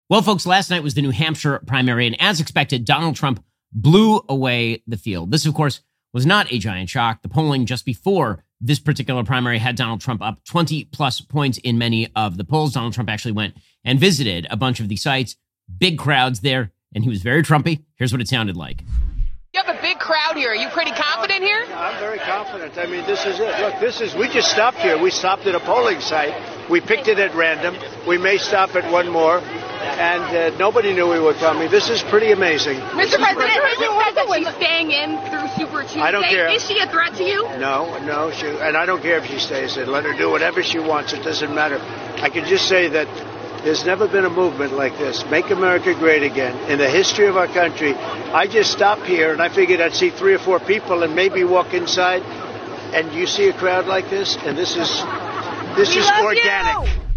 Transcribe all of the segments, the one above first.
Well, folks, last night was the New Hampshire primary, and as expected, Donald Trump blew away the field. This, of course, was not a giant shock. The polling just before this particular primary had Donald Trump up 20-plus points in many of the polls. Donald Trump actually went and visited a bunch of the sites, big crowds there, and he was very Trumpy. Here's what it sounded like. You have a big crowd here. Are you pretty confident here? I'm very confident. I mean, this is it. Look, we just stopped here. We stopped at a polling site. We picked it at random. We may stop at one more. And nobody knew we were coming. This is pretty amazing. Mr. President, she's staying in through Super Tuesday. I don't care. Is she a threat to you? No. And I don't care if she stays in. Let her do whatever she wants. It doesn't matter. I can just say that there's never been a movement like this. Make America great again. In the history of our country, I just stopped here and I figured I'd see 3 or 4 people and maybe walk inside. And you see a crowd like this, and this is organic. You.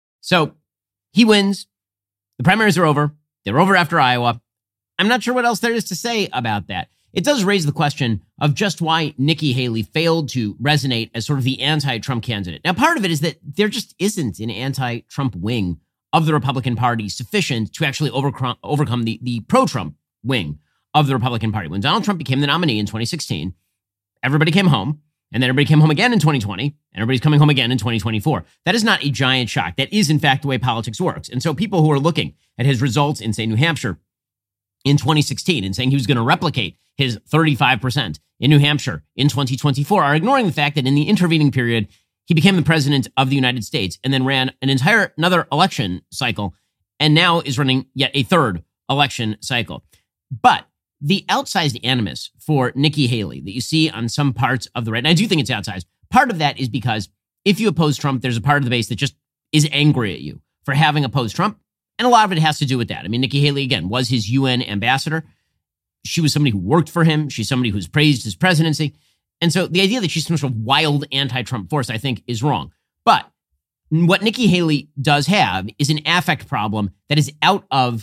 So he wins. The primaries are over. They're over after Iowa. I'm not sure what else there is to say about that. It does raise the question of just why Nikki Haley failed to resonate as sort of the anti-Trump candidate. Now, part of it is that there just isn't an anti-Trump wing of the Republican Party sufficient to actually overcome the pro-Trump wing of the Republican Party. When Donald Trump became the nominee in 2016, everybody came home. And then everybody came home again in 2020, and everybody's coming home again in 2024. That is not a giant shock. That is, in fact, the way politics works. And so people who are looking at his results in, say, New Hampshire in 2016 and saying he was going to replicate his 35% in New Hampshire in 2024 are ignoring the fact that in the intervening period, he became the president of the United States and then ran another election cycle and now is running yet a third election cycle. But the outsized animus for Nikki Haley that you see on some parts of the right, and I do think it's outsized, part of that is because if you oppose Trump, there's a part of the base that just is angry at you for having opposed Trump. And a lot of it has to do with that. I mean, Nikki Haley, again, was his UN ambassador. She was somebody who worked for him. She's somebody who's praised his presidency. And so the idea that she's some sort of wild anti-Trump force, I think, is wrong. But what Nikki Haley does have is an affect problem that is out of,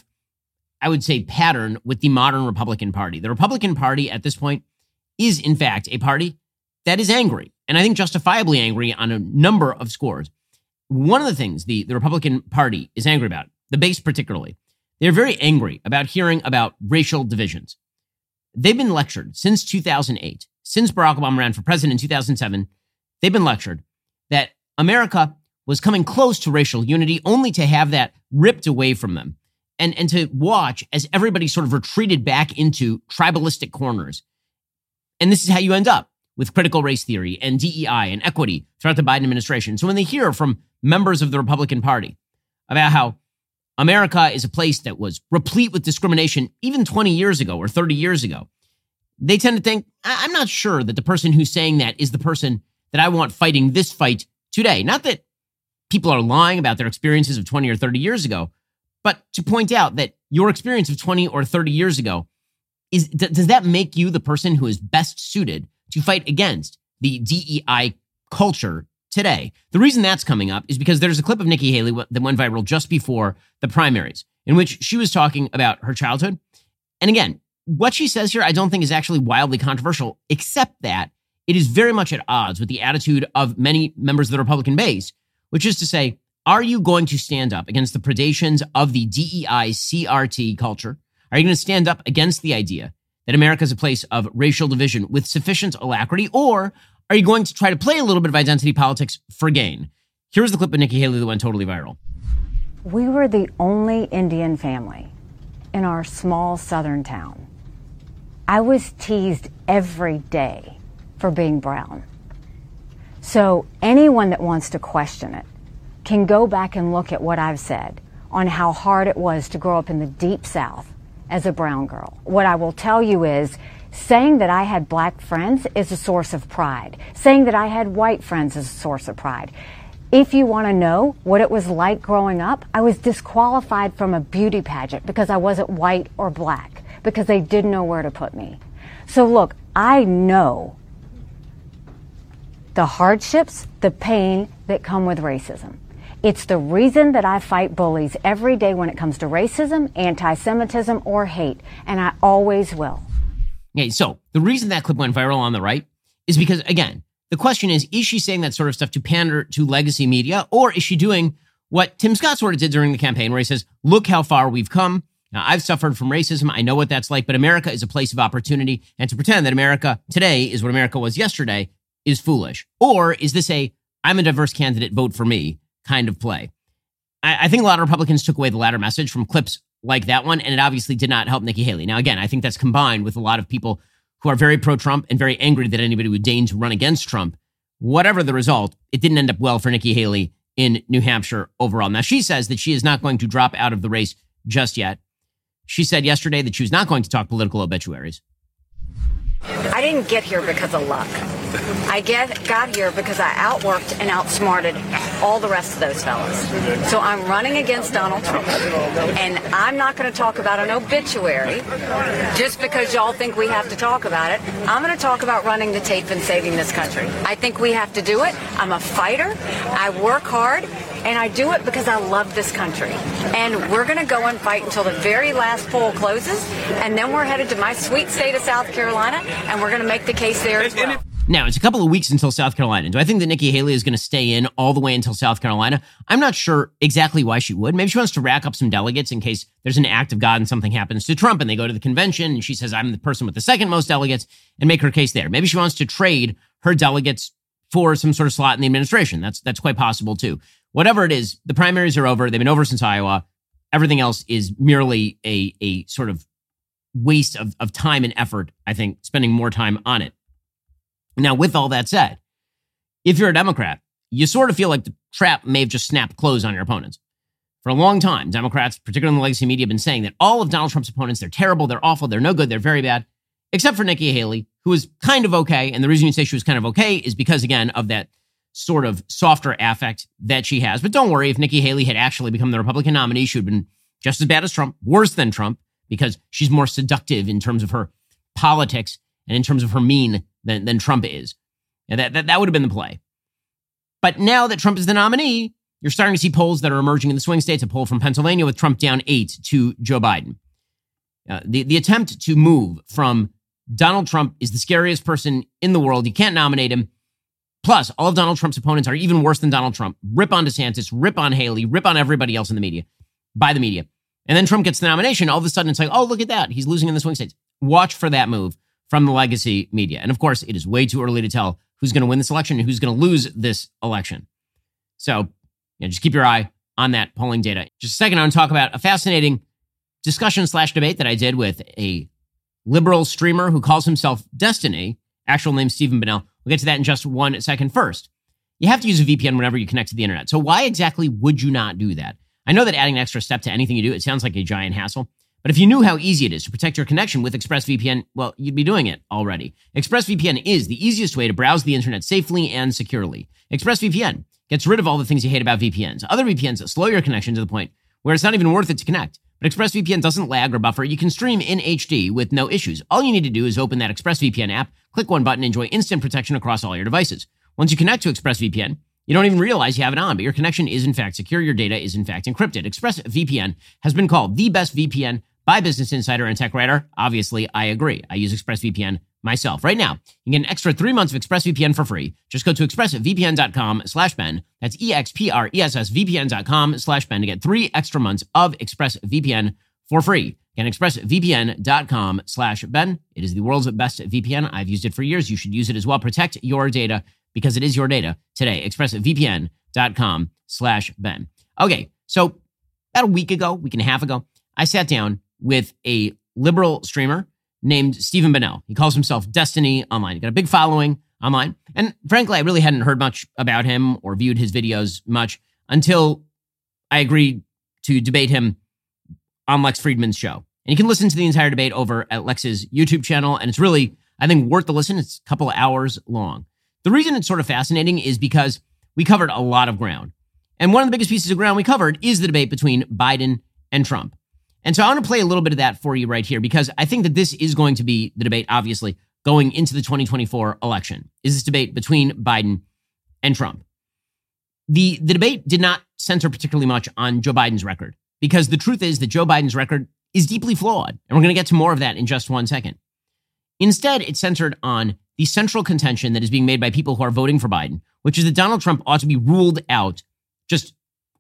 I would say, pattern with the modern Republican Party. The Republican Party at this point is, in fact, a party that is angry, and I think justifiably angry on a number of scores. One of the things the Republican Party is angry about, the base particularly, they're very angry about hearing about racial divisions. They've been lectured since 2008, since Barack Obama ran for president in 2007, they've been lectured that America was coming close to racial unity only to have that ripped away from them. And to watch as everybody sort of retreated back into tribalistic corners. And this is how you end up with critical race theory and DEI and equity throughout the Biden administration. So when they hear from members of the Republican Party about how America is a place that was replete with discrimination even 20 years ago or 30 years ago, they tend to think, I'm not sure that the person who's saying that is the person that I want fighting this fight today. Not that people are lying about their experiences of 20 or 30 years ago, but to point out that your experience of 20 or 30 years ago, does that make you the person who is best suited to fight against the DEI culture today? The reason that's coming up is because there's a clip of Nikki Haley that went viral just before the primaries in which she was talking about her childhood. And again, what she says here, I don't think is actually wildly controversial, except that it is very much at odds with the attitude of many members of the Republican base, which is to say, are you going to stand up against the predations of the DEI CRT culture? Are you going to stand up against the idea that America is a place of racial division with sufficient alacrity? Or are you going to try to play a little bit of identity politics for gain? Here's the clip of Nikki Haley that went totally viral. We were the only Indian family in our small southern town. I was teased every day for being brown. So anyone that wants to question it can go back and look at what I've said on how hard it was to grow up in the deep South as a brown girl. What I will tell you is saying that I had black friends is a source of pride. Saying that I had white friends is a source of pride. If you want to know what it was like growing up, I was disqualified from a beauty pageant because I wasn't white or black, because they didn't know where to put me. So look, I know the hardships, the pain that come with racism. It's the reason that I fight bullies every day when it comes to racism, anti-Semitism, or hate, and I always will. Okay, so the reason that clip went viral on the right is because, again, the question is she saying that sort of stuff to pander to legacy media, or is she doing what Tim Scott sort of did during the campaign, where he says, look how far we've come. Now, I've suffered from racism. I know what that's like, but America is a place of opportunity. And to pretend that America today is what America was yesterday is foolish. Or is this a, I'm a diverse candidate, vote for me kind of play? I think a lot of Republicans took away the latter message from clips like that one, and it obviously did not help Nikki Haley. Now, again, I think that's combined with a lot of people who are very pro-Trump and very angry that anybody would deign to run against Trump. Whatever the result, it didn't end up well for Nikki Haley in New Hampshire overall. Now, she says that she is not going to drop out of the race just yet. She said yesterday that she was not going to talk political obituaries. I didn't get here because of luck. I got here because I outworked and outsmarted all the rest of those fellas. So I'm running against Donald Trump. And I'm not going to talk about an obituary just because y'all think we have to talk about it. I'm going to talk about running the tape and saving this country. I think we have to do it. I'm a fighter. I work hard. And I do it because I love this country. And we're going to go and fight until the very last poll closes. And then we're headed to my sweet state of South Carolina. And we're going to make the case there as well. Now, it's a couple of weeks until South Carolina. Do I think that Nikki Haley is going to stay in all the way until South Carolina? I'm not sure exactly why she would. Maybe she wants to rack up some delegates in case there's an act of God and something happens to Trump and they go to the convention and she says, I'm the person with the second most delegates, and make her case there. Maybe she wants to trade her delegates for some sort of slot in the administration. That's quite possible too. Whatever it is, the primaries are over. They've been over since Iowa. Everything else is merely a sort of waste of time and effort, I think, spending more time on it. Now, with all that said, if you're a Democrat, you sort of feel like the trap may have just snapped closed on your opponents. For a long time, Democrats, particularly in the legacy media, have been saying that all of Donald Trump's opponents, they're terrible, they're awful, they're no good, they're very bad, except for Nikki Haley, who was kind of okay. And the reason you say she was kind of okay is because, again, of that sort of softer affect that she has. But don't worry, if Nikki Haley had actually become the Republican nominee, she would have been just as bad as Trump, worse than Trump, because she's more seductive in terms of her politics and in terms of her mean than Trump is. And that would have been the play. But now that Trump is the nominee, you're starting to see polls that are emerging in the swing states. A poll from Pennsylvania with Trump down 8 to Joe Biden. The attempt to move from Donald Trump is the scariest person in the world. You can't nominate him. Plus, all of Donald Trump's opponents are even worse than Donald Trump. Rip on DeSantis, rip on Haley, rip on everybody else in the media, by the media. And then Trump gets the nomination. All of a sudden, it's like, oh, look at that. He's losing in the swing states. Watch for that move from the legacy media. And of course, it is way too early to tell who's going to win this election and who's going to lose this election. So just keep your eye on that polling data. Just a second, I want to talk about a fascinating discussion/debate that I did with a liberal streamer who calls himself Destiny, actual name Stephen Bennell. We'll get to that in just 1 second. First, you have to use a VPN whenever you connect to the internet. So why exactly would you not do that? I know that adding an extra step to anything you do, it sounds like a giant hassle. But if you knew how easy it is to protect your connection with ExpressVPN, well, you'd be doing it already. ExpressVPN is the easiest way to browse the internet safely and securely. ExpressVPN gets rid of all the things you hate about VPNs. Other VPNs slow your connection to the point where it's not even worth it to connect. But ExpressVPN doesn't lag or buffer. You can stream in HD with no issues. All you need to do is open that ExpressVPN app, click one button, enjoy instant protection across all your devices. Once you connect to ExpressVPN, you don't even realize you have it on, but your connection is in fact secure. Your data is in fact encrypted. ExpressVPN has been called the best VPN by Business Insider and TechRadar. Obviously, I agree. I use ExpressVPN myself. Right now, you can get an extra 3 months of ExpressVPN for free. Just go to expressvpn.com/Ben. That's EXPRESSVPN.com/Ben to get 3 extra months of ExpressVPN for free. Again, expressvpn.com/Ben. It is the world's best VPN. I've used it for years. You should use it as well. Protect your data because it is your data today. expressvpn.com/Ben. Okay, so about a week and a half ago, I sat down with a liberal streamer named Stephen Bennell. He calls himself Destiny Online. He got a big following online. And frankly, I really hadn't heard much about him or viewed his videos much until I agreed to debate him on Lex Friedman's show. And you can listen to the entire debate over at Lex's YouTube channel. And it's really, I think, worth the listen. It's a couple of hours long. The reason it's sort of fascinating is because we covered a lot of ground. And one of the biggest pieces of ground we covered is the debate between Biden and Trump. And so I want to play a little bit of that for you right here, because I think that this is going to be the debate, obviously, going into the 2024 election, is this debate between Biden and Trump. The debate did not center particularly much on Joe Biden's record, because the truth is that Joe Biden's record is deeply flawed. And we're going to get to more of that in just 1 second. Instead, it centered on the central contention that is being made by people who are voting for Biden, which is that Donald Trump ought to be ruled out just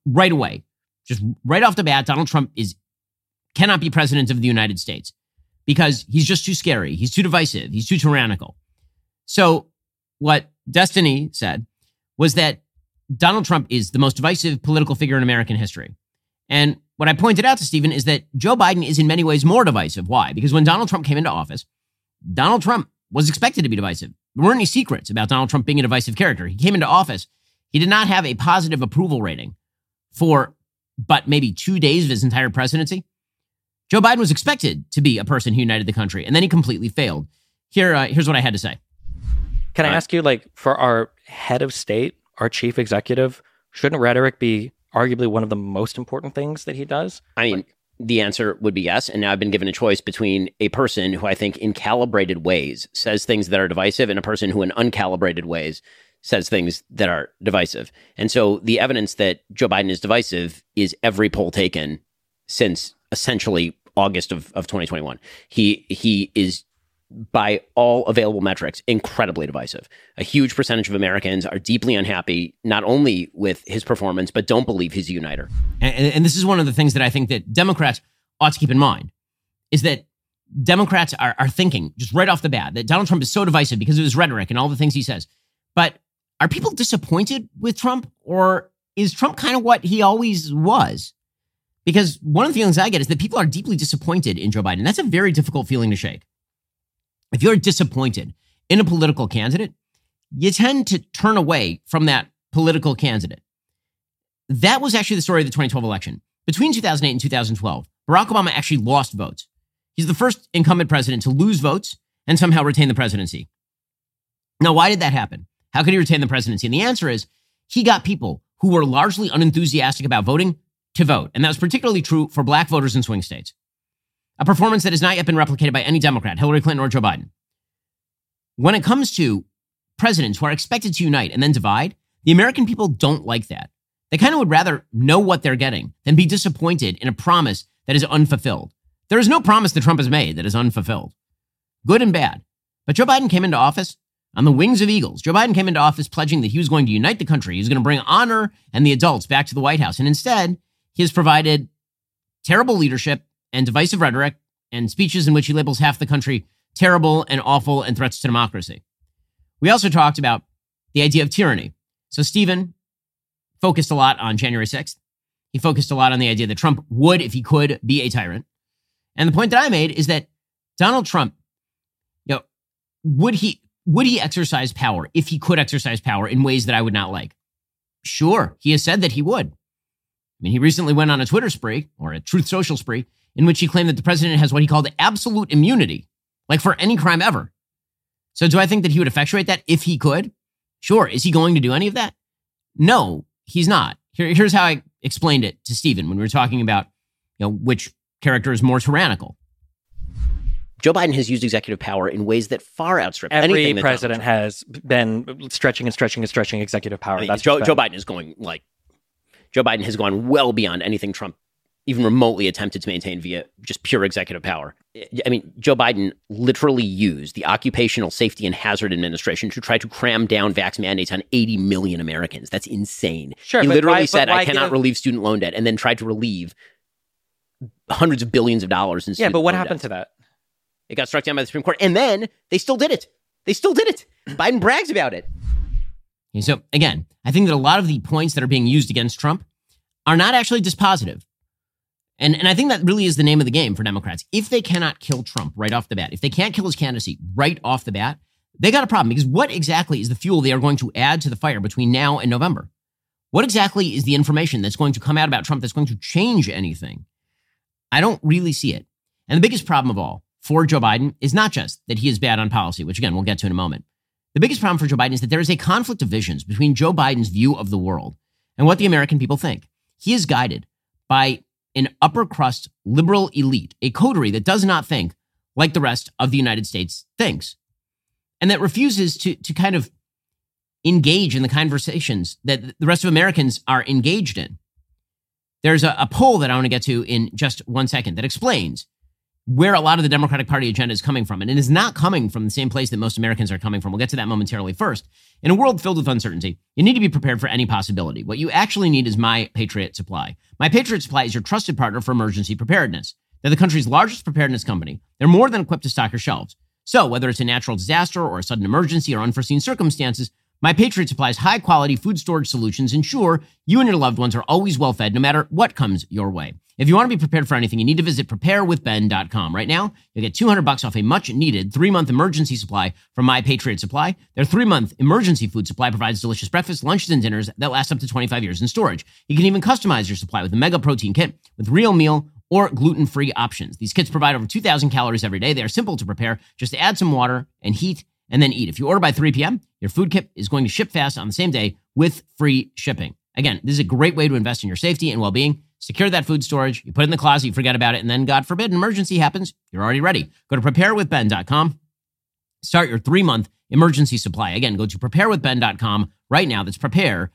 right away, just right off the bat, Donald Trump cannot be president of the United States because he's just too scary. He's too divisive. He's too tyrannical. So what Destiny said was that Donald Trump is the most divisive political figure in American history. And what I pointed out to Stephen is that Joe Biden is in many ways more divisive. Why? Because when Donald Trump came into office, Donald Trump was expected to be divisive. There weren't any secrets about Donald Trump being a divisive character. He came into office. He did not have a positive approval rating for but maybe 2 days of his entire presidency. Joe Biden was expected to be a person who united the country, and then he completely failed. Here's what I had to say. Can I ask you, for our head of state, our chief executive, shouldn't rhetoric be arguably one of the most important things that he does? I mean, the answer would be yes. And now I've been given a choice between a person who I think in calibrated ways says things that are divisive and a person who in uncalibrated ways says things that are divisive. And so the evidence that Joe Biden is divisive is every poll taken since essentially August of 2021. He is, by all available metrics, incredibly divisive. A huge percentage of Americans are deeply unhappy, not only with his performance, but don't believe he's a uniter. And this is one of the things that I think that Democrats ought to keep in mind, is that Democrats are thinking just right off the bat that Donald Trump is so divisive because of his rhetoric and all the things he says. But are people disappointed with Trump, or is Trump kind of what he always was? Because one of the feelings I get is that people are deeply disappointed in Joe Biden. That's a very difficult feeling to shake. If you're disappointed in a political candidate, you tend to turn away from that political candidate. That was actually the story of the 2012 election. Between 2008 and 2012, Barack Obama actually lost votes. He's the first incumbent president to lose votes and somehow retain the presidency. Now, why did that happen? How could he retain the presidency? And the answer is he got people who were largely unenthusiastic about voting to vote. And that was particularly true for black voters in swing states. A performance that has not yet been replicated by any Democrat, Hillary Clinton or Joe Biden. When it comes to presidents who are expected to unite and then divide, the American people don't like that. They kind of would rather know what they're getting than be disappointed in a promise that is unfulfilled. There is no promise that Trump has made that is unfulfilled, good and bad. But Joe Biden came into office on the wings of eagles. Joe Biden came into office pledging that he was going to unite the country. He was going to bring honor and the adults back to the White House. And instead, he has provided terrible leadership and divisive rhetoric and speeches in which he labels half the country terrible and awful and threats to democracy. We also talked about the idea of tyranny. So Stephen focused a lot on January 6th. He focused a lot on the idea that Trump would, if he could, be a tyrant. And the point that I made is that Donald Trump, would he exercise power if he could exercise power in ways that I would not like? Sure, he has said that he would. I mean, he recently went on a Twitter spree, or a Truth Social spree, in which he claimed that the president has what he called absolute immunity, like for any crime ever. So do I think that he would effectuate that if he could? Sure. Is he going to do any of that? No, he's not. Here's how I explained it to Stephen when we were talking about, which character is more tyrannical. Joe Biden has used executive power in ways that far outstrip anything Every that president has been stretching executive power. I mean, That's Joe Biden is Joe Biden has gone well beyond anything Trump even remotely attempted to maintain via just pure executive power. I mean, Joe Biden literally used the Occupational Safety and Hazard Administration to try to cram down vax mandates on 80 million Americans. That's insane. Sure, he literally said, why I cannot relieve student loan debt, and then tried to relieve hundreds of billions of dollars in student but what loan happened debt. to that? It got struck down by the Supreme Court, and then they still did it. Biden brags about it. And so, again, I think that a lot of the points that are being used against Trump are not actually dispositive. And I think that really is the name of the game for Democrats. If they cannot kill Trump right off the bat, if they can't kill his candidacy right off the bat, they got a problem, because what exactly is the fuel they are going to add to the fire between now and November? What exactly is the information that's going to come out about Trump that's going to change anything? I don't really see it. And the biggest problem of all for Joe Biden is not just that he is bad on policy, which again, we'll get to in a moment. The biggest problem for Joe Biden is that there is a conflict of visions between Joe Biden's view of the world and what the American people think. He is guided by an upper crust liberal elite, a coterie that does not think like the rest of the United States thinks, and that refuses to kind of engage in the conversations that the rest of Americans are engaged in. There's a poll that I want to get to in just 1 second that explains where a lot of the Democratic Party agenda is coming from. And it is not coming from the same place that most Americans are coming from. We'll get to that momentarily. First, in a world filled with uncertainty, you need to be prepared for any possibility. What you actually need is My Patriot Supply. My Patriot Supply is your trusted partner for emergency preparedness. They're the country's largest preparedness company. They're more than equipped to stock your shelves. So whether it's a natural disaster or a sudden emergency or unforeseen circumstances, My Patriot Supply's high-quality food storage solutions ensure you and your loved ones are always well-fed no matter what comes your way. If you want to be prepared for anything, you need to visit preparewithben.com. Right now, you'll get $200 off a much-needed 3-month emergency supply from My Patriot Supply. Their 3-month emergency food supply provides delicious breakfast, lunches, and dinners that last up to 25 years in storage. You can even customize your supply with a mega protein kit with real meal or gluten-free options. These kits provide over 2,000 calories every day. They are simple to prepare. Just add some water and heat and then eat. If you order by 3 p.m., your food kit is going to ship fast on the same day with free shipping. Again, this is a great way to invest in your safety and well-being. Secure that food storage. You put it in the closet, you forget about it, and then, God forbid, an emergency happens, you're already ready. Go to preparewithben.com. Start your 3-month emergency supply. Again, go to preparewithben.com right now. That's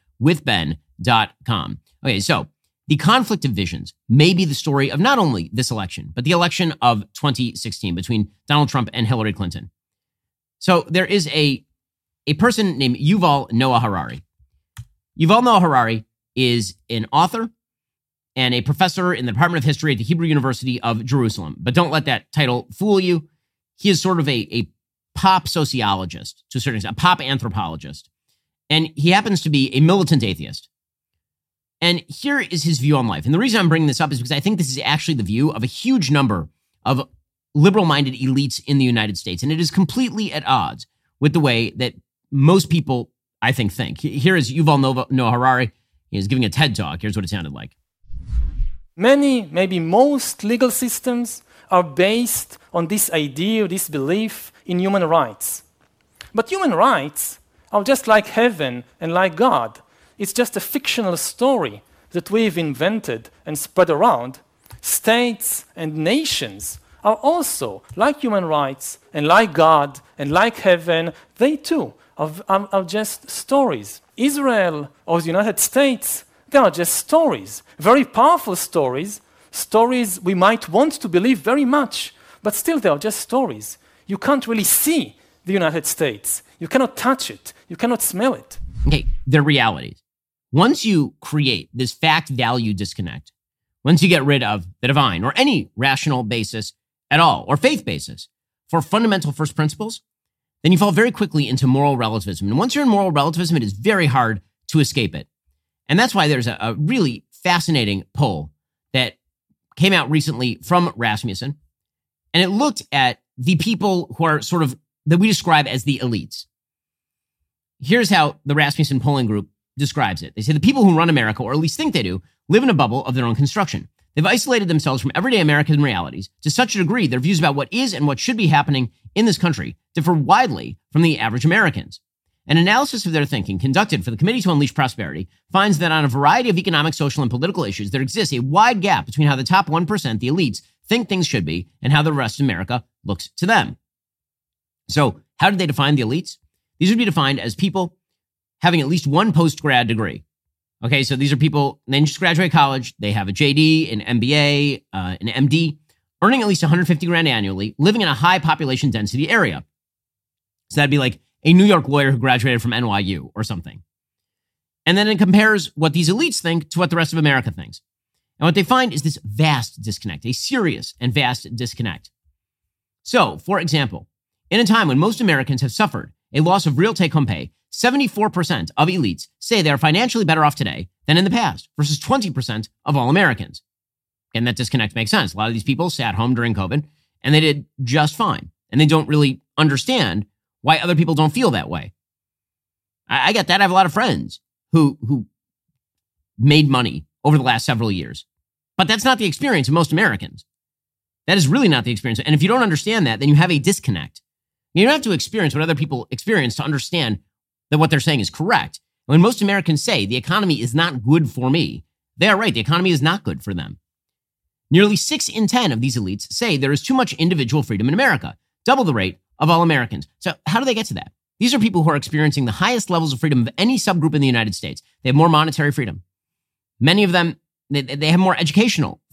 preparewithben.com. Okay, so the conflict of visions may be the story of not only this election, but the election of 2016 between Donald Trump and Hillary Clinton. So there is a person named Yuval Noah Harari. Yuval Noah Harari is an author and a professor in the Department of History at the Hebrew University of Jerusalem. But don't let that title fool you. He is sort of a pop sociologist, to a certain extent, a pop anthropologist. And he happens to be a militant atheist. And here is his view on life. And the reason I'm bringing this up is because I think this is actually the view of a huge number of liberal-minded elites in the United States. And it is completely at odds with the way that most people, I think. Here is Yuval Noah Harari. He is giving a TED Talk. Here's what it sounded like. Many, maybe most legal systems are based on this idea, this belief in human rights. But human rights are just like heaven and like God. It's just a fictional story that we've invented and spread around. States and nations are also like human rights and like God and like heaven. They too are just stories. Israel or the United States, they are just stories, very powerful stories, stories we might want to believe very much, but still they are just stories. You can't really see the United States. You cannot touch it. You cannot smell it. Okay, they're realities. Once you create this fact-value disconnect, once you get rid of the divine or any rational basis at all, or faith basis, for fundamental first principles, then you fall very quickly into moral relativism. And once you're in moral relativism, it is very hard to escape it. And that's why there's a really fascinating poll that came out recently from Rasmussen. And it looked at the people who are sort of, that we describe as the elites. Here's how the Rasmussen polling group describes it. They say the people who run America, or at least think they do, live in a bubble of their own construction. They've isolated themselves from everyday American realities to such a degree their views about what is and what should be happening in this country differ widely from the average Americans. An analysis of their thinking conducted for the Committee to Unleash Prosperity finds that on a variety of economic, social, and political issues, there exists a wide gap between how the top 1%, the elites, think things should be and how the rest of America looks to them. So how did they define the elites? These would be defined as people having at least one post-grad degree. Okay, so these are people, they just graduate college, they have a JD, an MBA, an MD, earning at least $150,000 annually, living in a high population density area. So that'd be like a New York lawyer who graduated from NYU or something. And then it compares what these elites think to what the rest of America thinks. And what they find is this vast disconnect, a serious and vast disconnect. So, for example, in a time when most Americans have suffered a loss of real take-home pay, 74% of elites say they are financially better off today than in the past, versus 20% of all Americans. And that disconnect makes sense. A lot of these people sat home during COVID, and they did just fine. And they don't really understand why other people don't feel that way. I get that. I have a lot of friends who made money over the last several years. But that's not the experience of most Americans. That is really not the experience. And if you don't understand that, then you have a disconnect. You don't have to experience what other people experience to understand that what they're saying is correct. When most Americans say the economy is not good for me, they are right. The economy is not good for them. Nearly 6 in 10 of these elites say there is too much individual freedom in America, double the rate of all Americans. So how do they get to that? These are people who are experiencing the highest levels of freedom of any subgroup in the United States. They have more monetary freedom. Many of them, they have more educational freedom.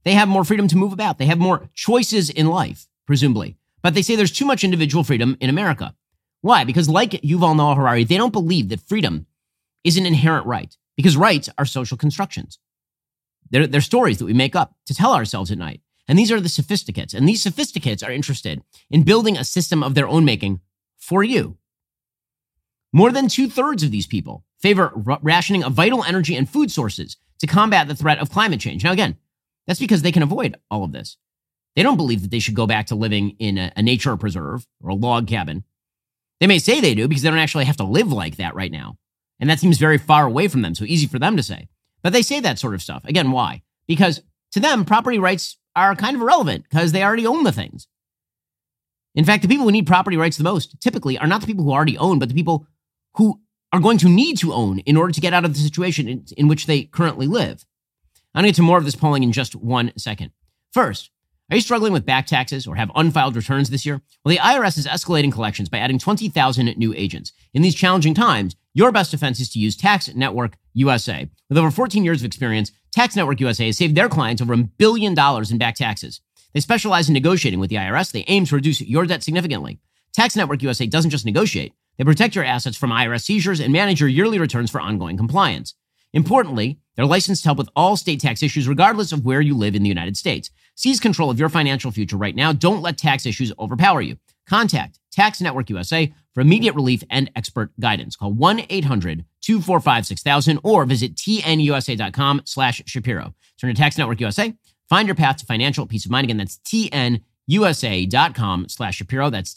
They have more freedom to move about. They have more choices in life, presumably. But they say there's too much individual freedom in America. Why? Because like Yuval Noah Harari, they don't believe that freedom is an inherent right, because rights are social constructions. They're stories that we make up to tell ourselves at night. And these are the sophisticates. And these sophisticates are interested in building a system of their own making for you. More than 2/3 of these people favor rationing of vital energy and food sources to combat the threat of climate change. Now, again, that's because they can avoid all of this. They don't believe that they should go back to living in a nature preserve or a log cabin. They may say they do because they don't actually have to live like that right now. And that seems very far away from them, so easy for them to say. But they say that sort of stuff. Again, why? Because to them, property rights are kind of irrelevant because they already own the things. In fact, the people who need property rights the most typically are not the people who already own, but the people who are going to need to own in order to get out of the situation in which they currently live. I'm going to get to more of this polling in just 1 second. First, are you struggling with back taxes or have unfiled returns this year? Well, the IRS is escalating collections by adding 20,000 new agents. In these challenging times, your best defense is to use Tax Network USA. With over 14 years of experience, Tax Network USA has saved their clients over $1 billion in back taxes. They specialize in negotiating with the IRS. They aim to reduce your debt significantly. Tax Network USA doesn't just negotiate. They protect your assets from IRS seizures and manage your yearly returns for ongoing compliance. Importantly, they're licensed to help with all state tax issues regardless of where you live in the United States. Seize control of your financial future right now. Don't let tax issues overpower you. Contact Tax Network USA for immediate relief and expert guidance. Call 1-800-245-6000 or visit tnusa.com/Shapiro. Turn to Tax Network USA. Find your path to financial peace of mind. Again, that's tnusa.com/Shapiro. That's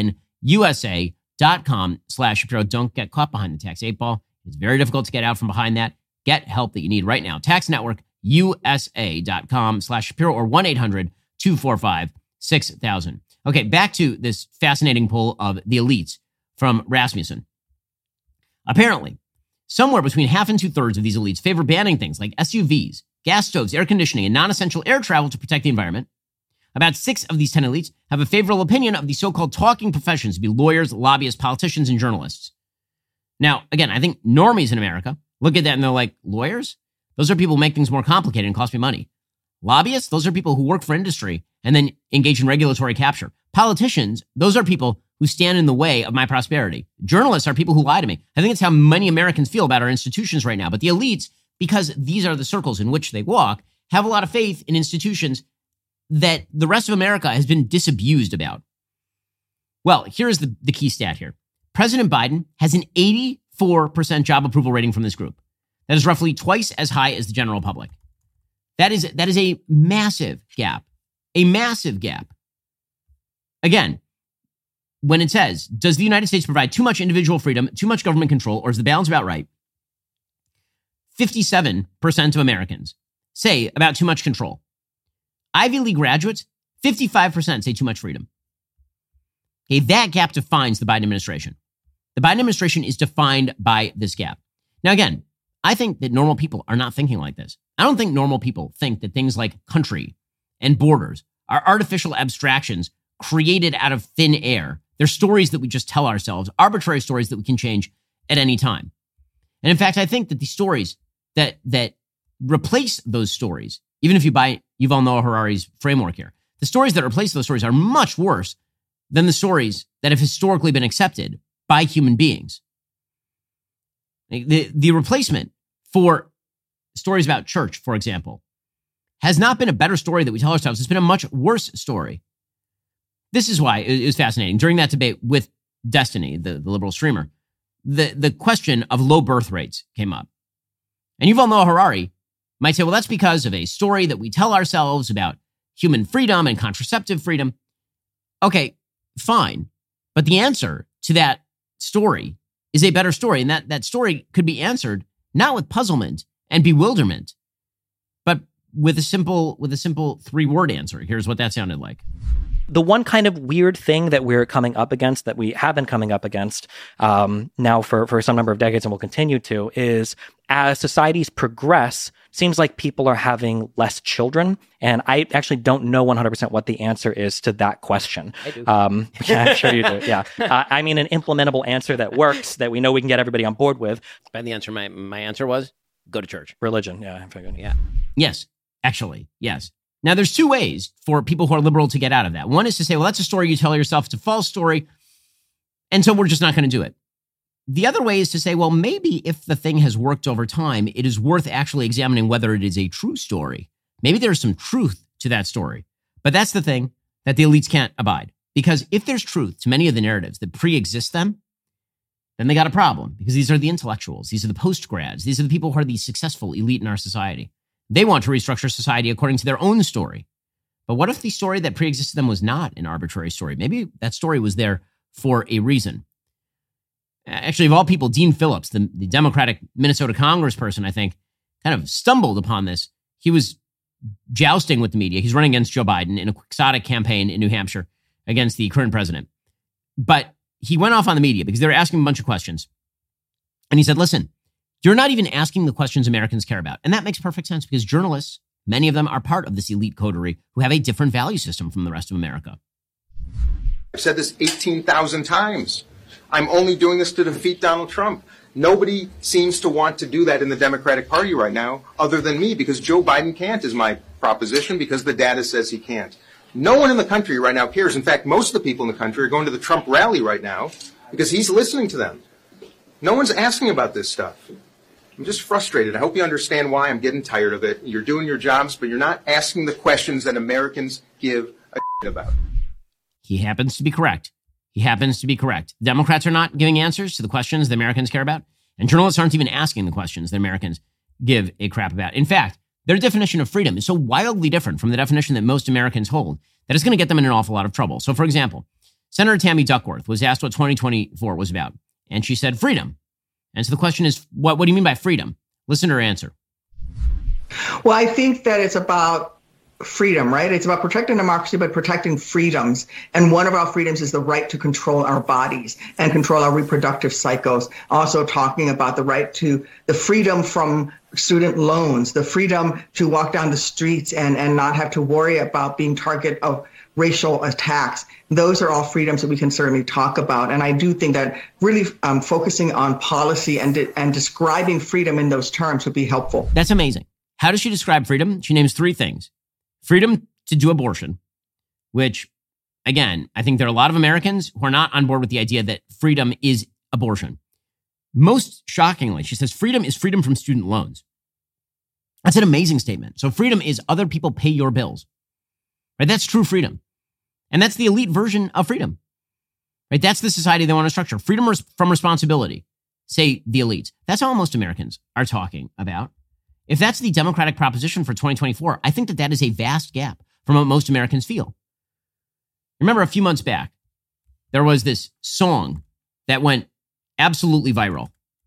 tnusa.com/Shapiro. Don't get caught behind the tax 8-ball. It's very difficult to get out from behind that. Get help that you need right now. TaxNetworkUSA.com/Shapiro or 1-800-245-6000. Okay, back to this fascinating poll of the elites from Rasmussen. Apparently, somewhere between half and 2/3 of these elites favor banning things like SUVs, gas stoves, air conditioning, and non-essential air travel to protect the environment. About 6 of these 10 elites have a favorable opinion of the so-called talking professions to be lawyers, lobbyists, politicians, and journalists. Now, again, I think normies in America look at that and they're like, lawyers? Those are people who make things more complicated and cost me money. Lobbyists? Those are people who work for industry and then engage in regulatory capture. Politicians? Those are people who stand in the way of my prosperity. Journalists are people who lie to me. I think it's how many Americans feel about our institutions right now. But the elites, because these are the circles in which they walk, have a lot of faith in institutions that the rest of America has been disabused about. Well, here's the key stat here. President Biden has an 84% job approval rating from this group. That is roughly twice as high as the general public. That is a massive gap. A massive gap. Again, when it says, does the United States provide too much individual freedom, too much government control, or is the balance about right? 57% of Americans say about too much control. Ivy League graduates, 55% say too much freedom. Okay, that gap defines the Biden administration. The Biden administration is defined by this gap. Now, again, I think that normal people are not thinking like this. I don't think normal people think that things like country and borders are artificial abstractions created out of thin air. They're stories that we just tell ourselves, arbitrary stories that we can change at any time. And in fact, I think that the stories that replace those stories, even if you buy Yuval Noah Harari's framework here, the stories that replace those stories are much worse than the stories that have historically been accepted by human beings. The replacement for stories about church, for example, has not been a better story that we tell ourselves. It's been a much worse story. This is why it was fascinating. During that debate with Destiny, the liberal streamer, the question of low birth rates came up. And Yuval Noah Harari might say, well, that's because of a story that we tell ourselves about human freedom and contraceptive freedom. Okay, fine. But the answer to that story is a better story. And that story could be answered not with puzzlement and bewilderment, but with a simple 3-word answer. Here's what that sounded like. The one kind of weird thing that we're coming up against, that we have been coming up against now for some number of decades and will continue to, is as societies progress, seems like people are having less children. And I actually don't know 100% what the answer is to that question. I do. Yeah, I'm sure you do. Yeah. I mean, an implementable answer that works, that we know we can get everybody on board with. And the answer, my answer was, go to church. Religion. Yeah, I figured. Yeah. Yes, actually, yes. Now, there's two ways for people who are liberal to get out of that. One is to say, well, that's a story you tell yourself. It's a false story. And so we're just not going to do it. The other way is to say, well, maybe if the thing has worked over time, it is worth actually examining whether it is a true story. Maybe there's some truth to that story. But that's the thing that the elites can't abide. Because if there's truth to many of the narratives that pre-exist them, then they got a problem. Because these are the intellectuals. These are the post-grads. These are the people who are the successful elite in our society. They want to restructure society according to their own story. But what if the story that pre-existed them was not an arbitrary story? Maybe that story was there for a reason. Actually, of all people, Dean Phillips, the Democratic Minnesota congressperson, I think, kind of stumbled upon this. He was jousting with the media. He's running against Joe Biden in a quixotic campaign in New Hampshire against the current president. But he went off on the media because they were asking him a bunch of questions. And he said, listen, you're not even asking the questions Americans care about. And that makes perfect sense because journalists, many of them are part of this elite coterie who have a different value system from the rest of America. I've said this 18,000 times. I'm only doing this to defeat Donald Trump. Nobody seems to want to do that in the Democratic Party right now other than me because Joe Biden can't is my proposition because the data says he can't. No one in the country right now cares. In fact, most of the people in the country are going to the Trump rally right now because he's listening to them. No one's asking about this stuff. I'm just frustrated. I hope you understand why I'm getting tired of it. You're doing your jobs, but you're not asking the questions that Americans give a shit about. He happens to be correct. He happens to be correct. Democrats are not giving answers to the questions that Americans care about, and journalists aren't even asking the questions that Americans give a crap about. In fact, their definition of freedom is so wildly different from the definition that most Americans hold that it's going to get them in an awful lot of trouble. So, for example, Senator Tammy Duckworth was asked what 2024 was about, and she said freedom. And so the question is, what do you mean by freedom? Listen to her answer. Well, I think that it's about freedom, right? It's about protecting democracy, but protecting freedoms. And one of our freedoms is the right to control our bodies and control our reproductive cycles. Also talking about the right to the freedom from student loans, the freedom to walk down the streets and not have to worry about being target of racial attacks. Those are all freedoms that we can certainly talk about. And I do think that really focusing on policy and describing freedom in those terms would be helpful. That's amazing. How does she describe freedom? She names three things. Freedom to do abortion, which, again, I think there are a lot of Americans who are not on board with the idea that freedom is abortion. Most shockingly, she says freedom is freedom from student loans. That's an amazing statement. So freedom is other people pay your bills. Right? That's true freedom. And that's the elite version of freedom. Right? That's the society they want to structure. Freedom from responsibility, say the elites. That's how most Americans are talking about. If that's the Democratic proposition for 2024, I think that is a vast gap from what most Americans feel. Remember a few months back, there was this song that went absolutely viral.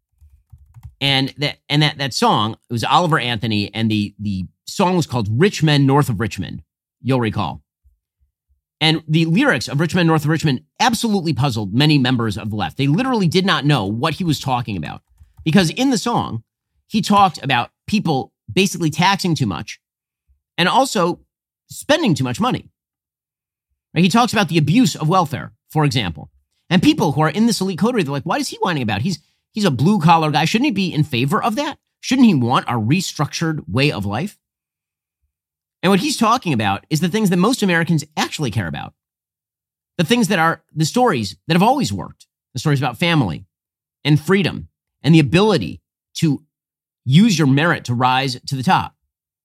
And that song, it was Oliver Anthony, and the song was called Rich Men North of Richmond, you'll recall. And the lyrics of Rich Men North of Richmond absolutely puzzled many members of the left. They literally did not know what he was talking about. Because in the song, he talked about people basically taxing too much and also spending too much money. Right? He talks about the abuse of welfare, for example. And people who are in this elite coterie, they're like, what is he whining about? He's a blue-collar guy. Shouldn't he be in favor of that? Shouldn't he want a restructured way of life? And what he's talking about is the things that most Americans actually care about. The things that are the stories that have always worked. The stories about family and freedom and the ability to use your merit to rise to the top.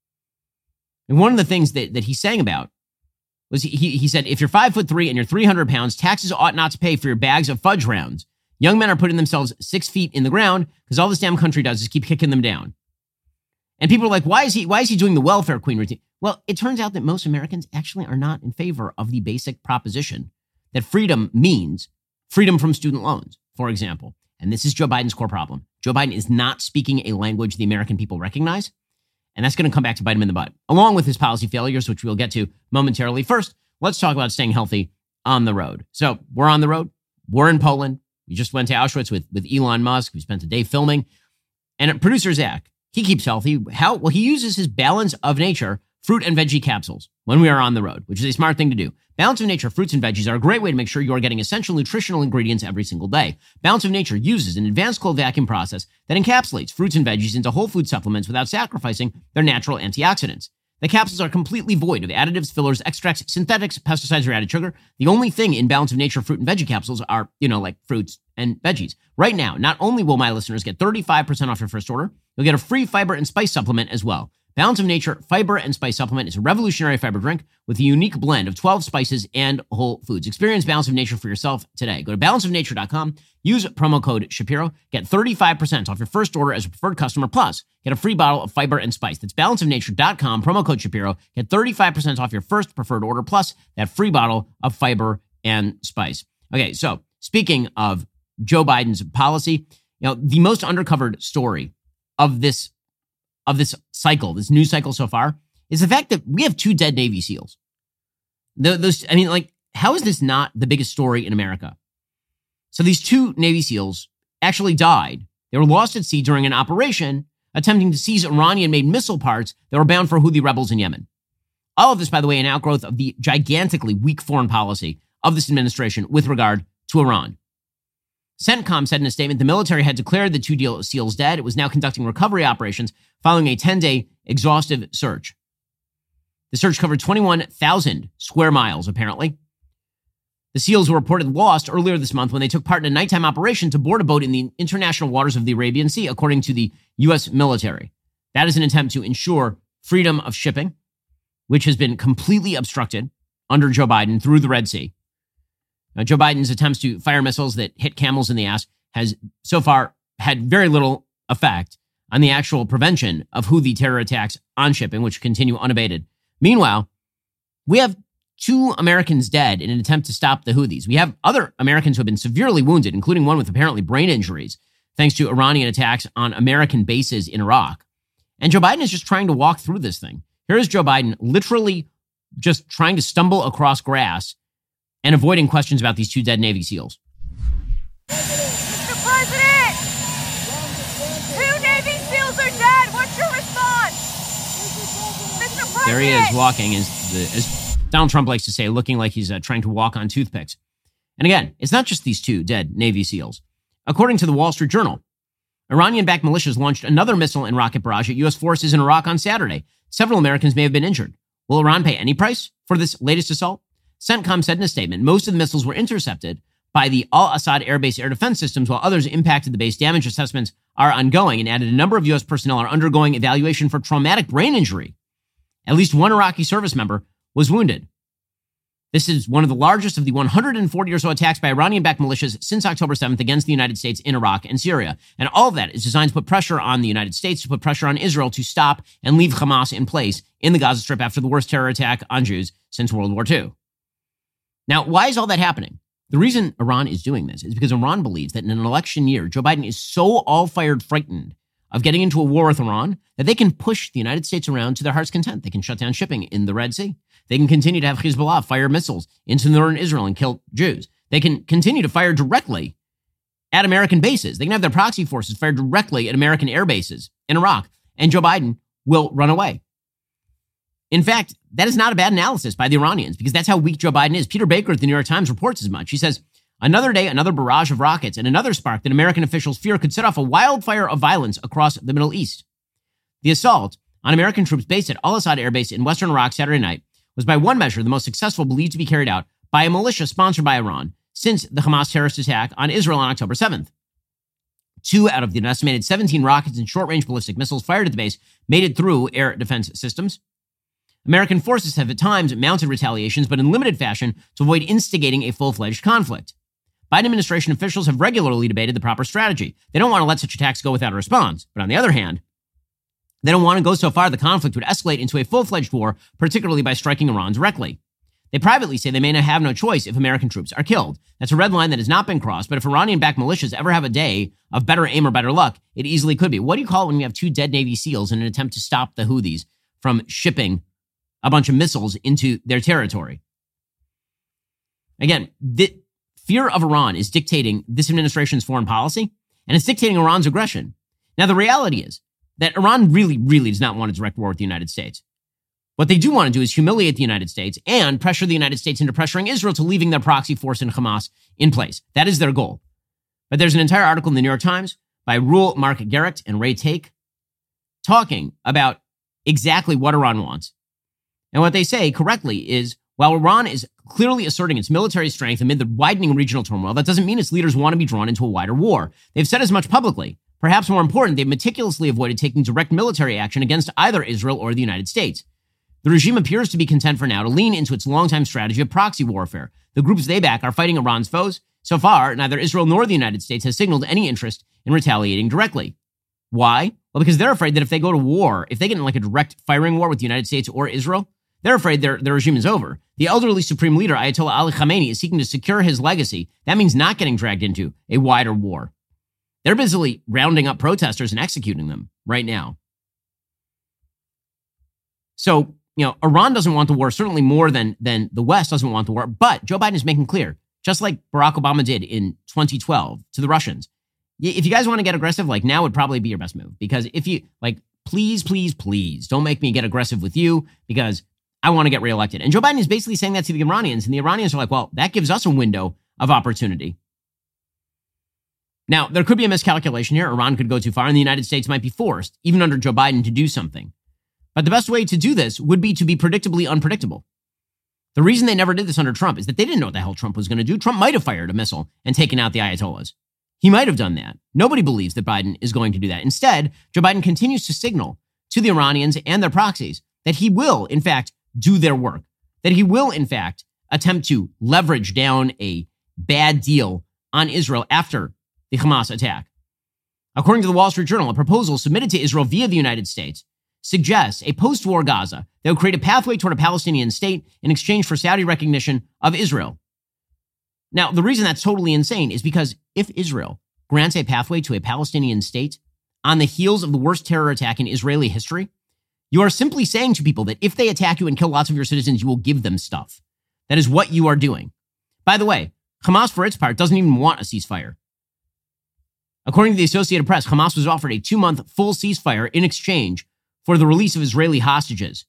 And one of the things that he sang about was he said, if you're 5'3" and you're 300 pounds, taxes ought not to pay for your bags of fudge rounds. Young men are putting themselves 6 feet in the ground because all this damn country does is keep kicking them down. And people are like, why is he doing the welfare queen routine? Well, it turns out that most Americans actually are not in favor of the basic proposition that freedom means freedom from student loans, for example. And this is Joe Biden's core problem. Joe Biden is not speaking a language the American people recognize. And that's going to come back to bite him in the butt, along with his policy failures, which we'll get to momentarily. First, let's talk about staying healthy on the road. So we're on the road. We're in Poland. We just went to Auschwitz with Elon Musk. We spent a day filming. And producer Zach, he keeps healthy. How? Well, he uses his Balance of Nature fruit and veggie capsules when we are on the road, which is a smart thing to do. Balance of Nature fruits and veggies are a great way to make sure you are getting essential nutritional ingredients every single day. Balance of Nature uses an advanced cold vacuum process that encapsulates fruits and veggies into whole food supplements without sacrificing their natural antioxidants. The capsules are completely void of additives, fillers, extracts, synthetics, pesticides, or added sugar. The only thing in Balance of Nature fruit and veggie capsules are, like fruits and veggies. Right now, not only will my listeners get 35% off your first order, you'll get a free fiber and spice supplement as well. Balance of Nature Fiber and Spice Supplement is a revolutionary fiber drink with a unique blend of 12 spices and whole foods. Experience Balance of Nature for yourself today. Go to balanceofnature.com, use promo code Shapiro, get 35% off your first order as a preferred customer, plus get a free bottle of fiber and spice. That's balanceofnature.com, promo code Shapiro, get 35% off your first preferred order, plus that free bottle of fiber and spice. Okay, so speaking of Joe Biden's policy, the most undercovered story of this cycle, this news cycle so far, is the fact that we have 2 dead Navy SEALs. How is this not the biggest story in America? So these 2 Navy SEALs actually died. They were lost at sea during an operation attempting to seize Iranian-made missile parts that were bound for Houthi rebels in Yemen. All of this, by the way, an outgrowth of the gigantically weak foreign policy of this administration with regard to Iran. CENTCOM said in a statement the military had declared the 2 SEALs dead. It was now conducting recovery operations following a 10-day exhaustive search. The search covered 21,000 square miles, apparently. The SEALs were reported lost earlier this month when they took part in a nighttime operation to board a boat in the international waters of the Arabian Sea, according to the U.S. military. That is an attempt to ensure freedom of shipping, which has been completely obstructed under Joe Biden through the Red Sea. Joe Biden's attempts to fire missiles that hit camels in the ass has so far had very little effect on the actual prevention of Houthi terror attacks on shipping, which continue unabated. Meanwhile, we have 2 Americans dead in an attempt to stop the Houthis. We have other Americans who have been severely wounded, including one with apparently brain injuries, thanks to Iranian attacks on American bases in Iraq. And Joe Biden is just trying to walk through this thing. Here is Joe Biden literally just trying to stumble across grass and avoiding questions about these 2 dead Navy SEAls. Mr. President! 2 Navy SEAls are dead! What's your response? Mr. President! There he is walking, as Donald Trump likes to say, looking like he's trying to walk on toothpicks. And again, it's not just these 2 dead Navy SEAls. According to the Wall Street Journal, Iranian-backed militias launched another missile and rocket barrage at U.S. forces in Iraq on Saturday. Several Americans may have been injured. Will Iran pay any price for this latest assault? CENTCOM said in a statement, most of the missiles were intercepted by the Al-Assad Air Base air defense systems, while others impacted the base. Damage assessments are ongoing, and added a number of U.S. personnel are undergoing evaluation for traumatic brain injury. At least 1 Iraqi service member was wounded. This is one of the largest of the 140 or so attacks by Iranian-backed militias since October 7th against the United States in Iraq and Syria. And all of that is designed to put pressure on the United States, to put pressure on Israel to stop and leave Hamas in place in the Gaza Strip after the worst terror attack on Jews since World War II. Now, why is all that happening? The reason Iran is doing this is because Iran believes that in an election year, Joe Biden is so all-fired frightened of getting into a war with Iran that they can push the United States around to their heart's content. They can shut down shipping in the Red Sea. They can continue to have Hezbollah fire missiles into northern Israel and kill Jews. They can continue to fire directly at American bases. They can have their proxy forces fire directly at American air bases in Iraq, and Joe Biden will run away. In fact, that is not a bad analysis by the Iranians, because that's how weak Joe Biden is. Peter Baker at the New York Times reports as much. He says, another day, another barrage of rockets, and another spark that American officials fear could set off a wildfire of violence across the Middle East. The assault on American troops based at Al-Assad Air Base in western Iraq Saturday night was by one measure the most successful believed to be carried out by a militia sponsored by Iran since the Hamas terrorist attack on Israel on October 7th. 2 out of the estimated 17 rockets and short-range ballistic missiles fired at the base made it through air defense systems. American forces have at times mounted retaliations, but in limited fashion to avoid instigating a full-fledged conflict. Biden administration officials have regularly debated the proper strategy. They don't want to let such attacks go without a response. But on the other hand, they don't want to go so far the conflict would escalate into a full-fledged war, particularly by striking Iran directly. They privately say they may not have no choice if American troops are killed. That's a red line that has not been crossed, but if Iranian-backed militias ever have a day of better aim or better luck, it easily could be. What do you call it when you have 2 dead Navy SEALs in an attempt to stop the Houthis from shipping a bunch of missiles into their territory? Again, the fear of Iran is dictating this administration's foreign policy, and it's dictating Iran's aggression. Now, the reality is that Iran really, really does not want a direct war with the United States. What they do want to do is humiliate the United States and pressure the United States into pressuring Israel to leaving their proxy force in Hamas in place. That is their goal. But there's an entire article in the New York Times by Rule Mark Garrett and Ray Take talking about exactly what Iran wants And what they say correctly is, while Iran is clearly asserting its military strength amid the widening regional turmoil, that doesn't mean its leaders want to be drawn into a wider war. They've said as much publicly. Perhaps more important, they've meticulously avoided taking direct military action against either Israel or the United States. The regime appears to be content for now to lean into its longtime strategy of proxy warfare. The groups they back are fighting Iran's foes. So far, neither Israel nor the United States has signaled any interest in retaliating directly. Why? Well, because they're afraid that if they go to war, if they get in like a direct firing war with the United States or Israel, they're afraid their regime is over. The elderly supreme leader, Ayatollah Ali Khamenei, is seeking to secure his legacy. That means not getting dragged into a wider war. They're busily rounding up protesters and executing them right now. So, Iran doesn't want the war, certainly more than the West doesn't want the war. But Joe Biden is making clear, just like Barack Obama did in 2012 to the Russians, if you guys want to get aggressive, now would probably be your best move. Because if you, please, please, please don't make me get aggressive with you because I want to get reelected. And Joe Biden is basically saying that to the Iranians. And the Iranians are like, well, that gives us a window of opportunity. Now, there could be a miscalculation here. Iran could go too far and the United States might be forced, even under Joe Biden, to do something. But the best way to do this would be to be predictably unpredictable. The reason they never did this under Trump is that they didn't know what the hell Trump was going to do. Trump might have fired a missile and taken out the Ayatollahs. He might have done that. Nobody believes that Biden is going to do that. Instead, Joe Biden continues to signal to the Iranians and their proxies that he will, in fact, do their work, that he will, in fact, attempt to leverage down a bad deal on Israel after the Hamas attack. According to the Wall Street Journal, a proposal submitted to Israel via the United States suggests a post-war Gaza that would create a pathway toward a Palestinian state in exchange for Saudi recognition of Israel. Now, the reason that's totally insane is because if Israel grants a pathway to a Palestinian state on the heels of the worst terror attack in Israeli history, you are simply saying to people that if they attack you and kill lots of your citizens, you will give them stuff. That is what you are doing. By the way, Hamas, for its part, doesn't even want a ceasefire. According to the Associated Press, Hamas was offered a 2-month full ceasefire in exchange for the release of Israeli hostages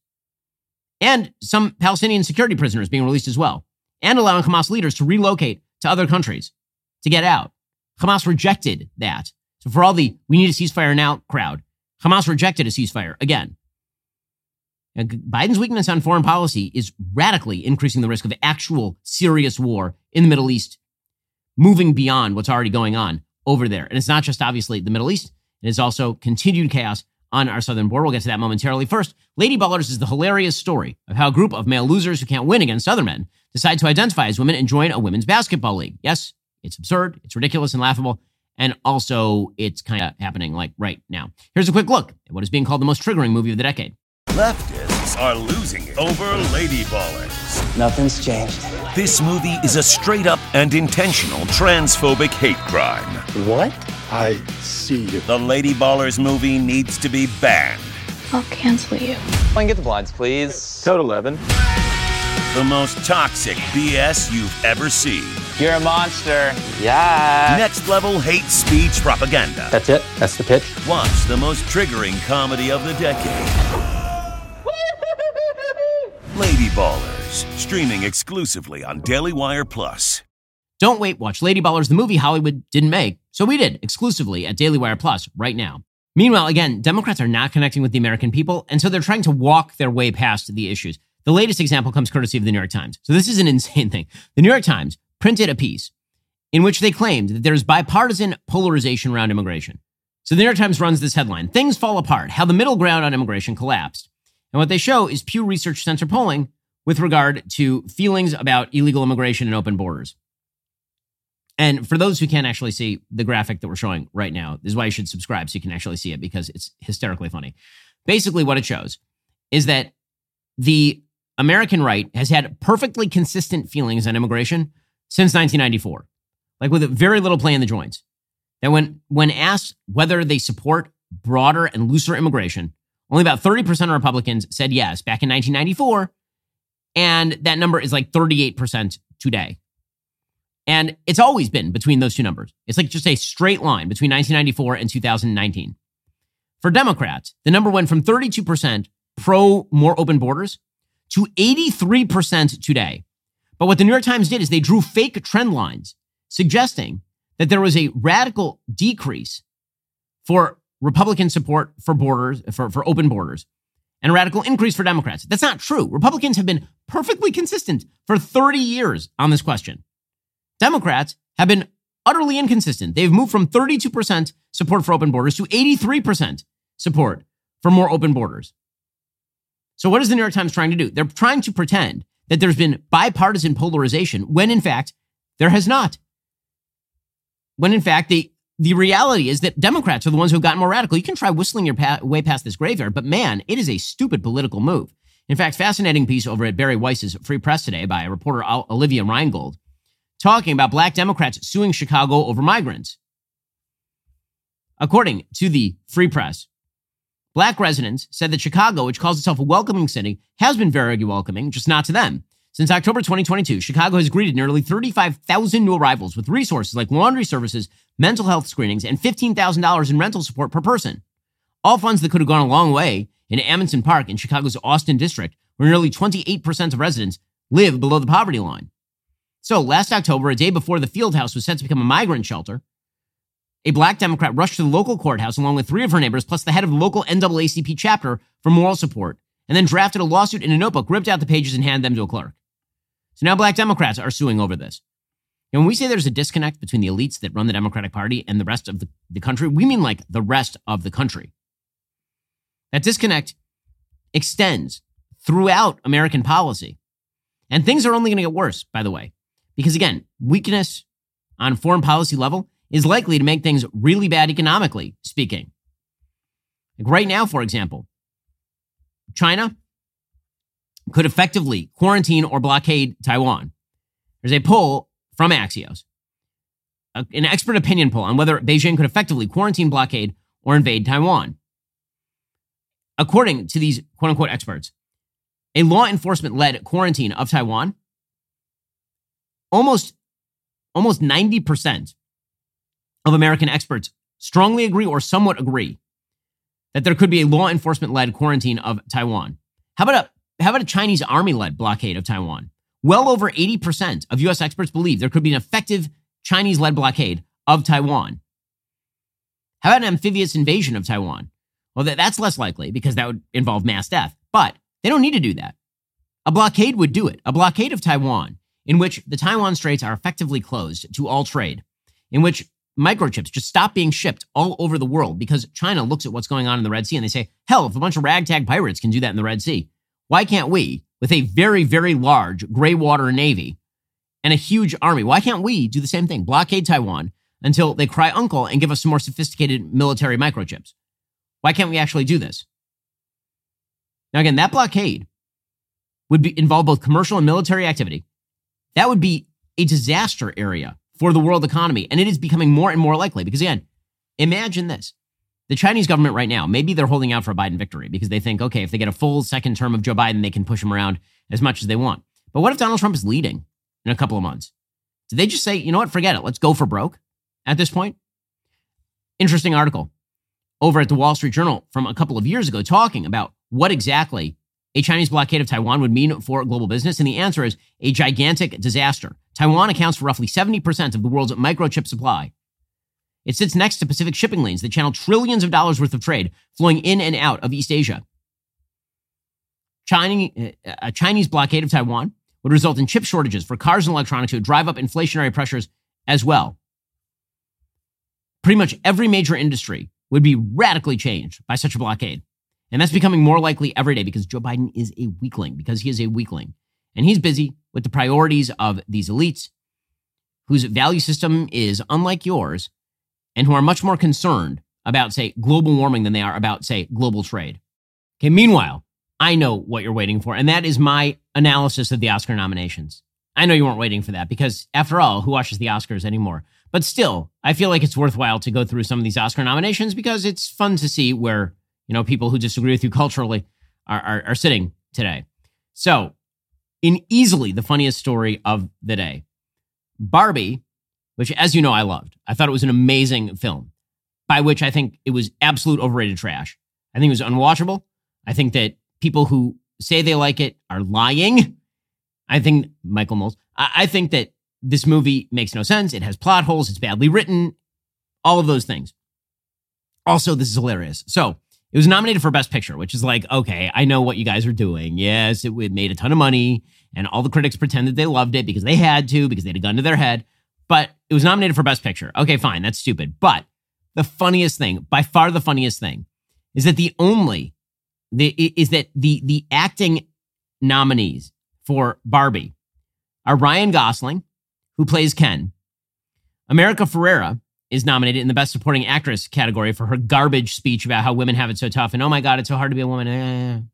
and some Palestinian security prisoners being released as well, and allowing Hamas leaders to relocate to other countries to get out. Hamas rejected that. So for all the "we need a ceasefire now" crowd, Hamas rejected a ceasefire again. Now, Biden's weakness on foreign policy is radically increasing the risk of actual serious war in the Middle East, moving beyond what's already going on over there. And it's not just obviously the Middle East. It is also continued chaos on our southern border. We'll get to that momentarily. First, Lady Ballers is the hilarious story of how a group of male losers who can't win against other men decide to identify as women and join a women's basketball league. Yes, it's absurd, it's ridiculous and laughable, and also it's kind of happening right now. Here's a quick look at what is being called the most triggering movie of the decade. Leftists are losing it over Lady Ballers. Nothing's changed. This movie is a straight-up and intentional transphobic hate crime. What? I see you. The Lady Ballers movie needs to be banned. I'll cancel you. I can get the blinds, please. Code 11. The most toxic BS you've ever seen. You're a monster. Yeah. Next level hate speech propaganda. That's it? That's the pitch? Watch the most triggering comedy of the decade. Lady Ballers, streaming exclusively on Daily Wire Plus. Don't wait, watch Lady Ballers, the movie Hollywood didn't make. So we did, exclusively at Daily Wire Plus right now. Meanwhile, again, Democrats are not connecting with the American people, and so they're trying to walk their way past the issues. The latest example comes courtesy of the New York Times. So this is an insane thing. The New York Times printed a piece in which they claimed that there's bipartisan polarization around immigration. So the New York Times runs this headline: "Things fall apart, how the middle ground on immigration collapsed." And what they show is Pew Research Center polling with regard to feelings about illegal immigration and open borders. And for those who can't actually see the graphic that we're showing right now, this is why you should subscribe so you can actually see it, because it's hysterically funny. Basically, what it shows is that the American right has had perfectly consistent feelings on immigration since 1994, with very little play in the joints. That when asked whether they support broader and looser immigration, only about 30% of Republicans said yes back in 1994, and that number is 38% today. And it's always been between those two numbers. It's just a straight line between 1994 and 2019. For Democrats, the number went from 32% pro more open borders to 83% today. But what the New York Times did is they drew fake trend lines, suggesting that there was a radical decrease for Republican support for borders, for open borders. and a radical increase for Democrats. That's not true. Republicans have been perfectly consistent for 30 years on this question. Democrats have been utterly inconsistent. They've moved from 32% support for open borders to 83% support for more open borders. So what is the New York Times trying to do? They're trying to pretend that there's been bipartisan polarization when in fact there has not. When in fact the reality is that Democrats are the ones who have gotten more radical. You can try whistling your way past this graveyard, but man, it is a stupid political move. In fact, fascinating piece over at Barry Weiss's Free Press today by reporter Olivia Reingold talking about black Democrats suing Chicago over migrants. According to the Free Press, black residents said that Chicago, which calls itself a welcoming city, has been very welcoming, just not to them. Since October 2022, Chicago has greeted nearly 35,000 new arrivals with resources like laundry services, mental health screenings, and $15,000 in rental support per person. All funds that could have gone a long way in Amundsen Park in Chicago's Austin district, where nearly 28% of residents live below the poverty line. So last October, a day before the field house was set to become a migrant shelter, a black Democrat rushed to the local courthouse along with 3 of her neighbors, plus the head of the local NAACP chapter for moral support, and then drafted a lawsuit in a notebook, ripped out the pages, and handed them to a clerk. So now black Democrats are suing over this. And when we say there's a disconnect between the elites that run the Democratic Party and the rest of the country, we mean like the rest of the country. That disconnect extends throughout American policy. And things are only going to get worse, by the way. Because again, weakness on foreign policy level is likely to make things really bad economically speaking. Like right now, for example, China could effectively quarantine or blockade Taiwan. There's a poll from Axios, an expert opinion poll on whether Beijing could effectively quarantine, blockade, or invade Taiwan. According to these quote-unquote experts, a law enforcement-led quarantine of Taiwan, almost 90% of American experts strongly agree or somewhat agree that there could be a law enforcement-led quarantine of Taiwan. How about a Chinese army-led blockade of Taiwan? Well over 80% of U.S. experts believe there could be an effective Chinese-led blockade of Taiwan. How about an amphibious invasion of Taiwan? Well, that's less likely because that would involve mass death. But they don't need to do that. A blockade would do it. A blockade of Taiwan in which the Taiwan Straits are effectively closed to all trade, in which microchips just stop being shipped all over the world because China looks at what's going on in the Red Sea and they say, hell, if a bunch of ragtag pirates can do that in the Red Sea, why can't we, with a very, very large gray water navy and a huge army, why can't we do the same thing? Blockade Taiwan until they cry uncle and give us some more sophisticated military microchips. Why can't we actually do this? Now, again, that blockade would involve both commercial and military activity. That would be a disaster area for the world economy, and it is becoming more and more likely because, again, imagine this. The Chinese government right now, maybe they're holding out for a Biden victory because they think, okay, if they get a full second term of Joe Biden, they can push him around as much as they want. But what if Donald Trump is leading in a couple of months? Did they just say, you know what, forget it, let's go for broke at this point? Interesting article over at the Wall Street Journal from a couple of years ago talking about what exactly a Chinese blockade of Taiwan would mean for global business. And the answer is a gigantic disaster. Taiwan accounts for roughly 70% of the world's microchip supply. It sits next to Pacific shipping lanes that channel trillions of dollars worth of trade flowing in and out of East Asia. A Chinese blockade of Taiwan would result in chip shortages for cars and electronics. It would drive up inflationary pressures as well. Pretty much every major industry would be radically changed by such a blockade. And that's becoming more likely every day because Joe Biden is a weakling, because he is a weakling. And he's busy with the priorities of these elites whose value system is unlike yours and who are much more concerned about, say, global warming than they are about, say, global trade. Okay, meanwhile, I know what you're waiting for, and that is my analysis of the Oscar nominations. I know you weren't waiting for that because, after all, who watches the Oscars anymore? But still, I feel like it's worthwhile to go through some of these Oscar nominations because it's fun to see where, you know, people who disagree with you culturally are sitting today. So, in easily the funniest story of the day, Barbie, which, as you know, I loved. I thought it was an amazing film, by which I think it was absolute overrated trash. I think it was unwatchable. I think that people who say they like it are lying. I think, Michael Moles, I think that this movie makes no sense. It has plot holes. It's badly written. All of those things. Also, this is hilarious. So, It was nominated for Best Picture, which is like, okay, I know what you guys are doing. Yes, it made a ton of money, and all the critics pretended they loved it because they had to, because they had a gun to their head. But it was nominated for Best Picture. Okay, fine, that's stupid. But the funniest thing, by far the funniest thing, is that the acting nominees for Barbie are Ryan Gosling, who plays Ken. America Ferrera is nominated in the Best Supporting Actress category for her garbage speech about how women have it so tough. And oh my God, it's so hard to be a woman.